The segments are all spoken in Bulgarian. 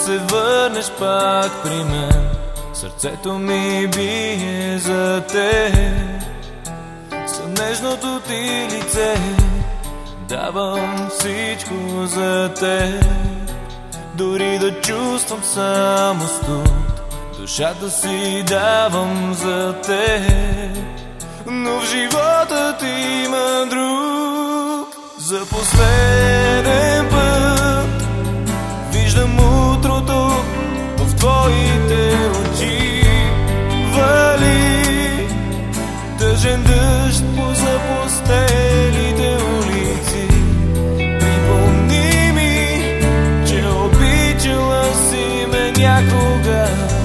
се върнеш пак при мен. Сърцето ми бие за теб, за нежното ти лице. Давам всичко за теб, дори да чувствам само студ. Душата си давам за теб, но в живота ти има друг. За последен път виждам утрото в твоите очи. Вали тъжен дъжд по запустелите улици. Припомни ми, че обичала си ме някога.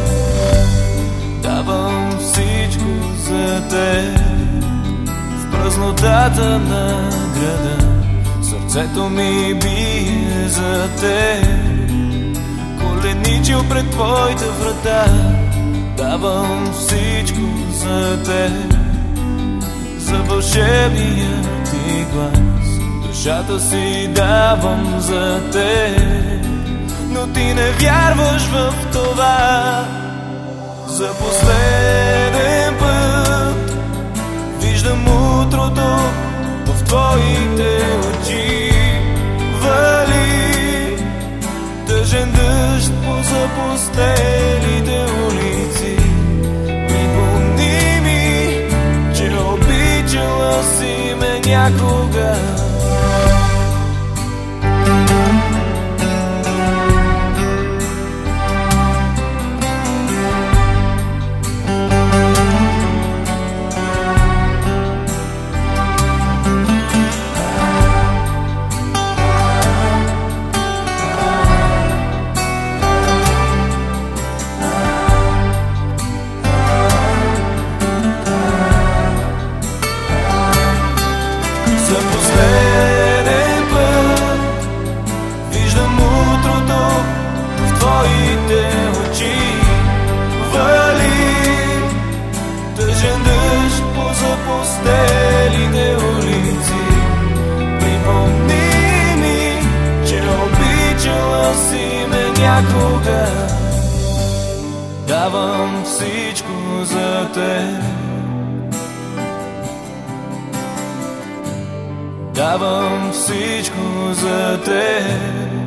Давам всичко за теб, в празнотата на града. Сърцето ми бие за теб, коленичил пред твоите врата. Давам всичко за теб, за вълшебния ти глас. Душата си давам за теб, но ти не вярваш в това. За последен път виждам утрото в твоите очи. Вали тъжен дъжд по запустелите улици. Припомни ми, че обичала си ме някога. За последен път виждам утрото в твоите очи. Вали тъжен дъжд по запустелите улици. Припомни ми, че обичала си ме някога. Давам всичко за теб, давам всичко за теб.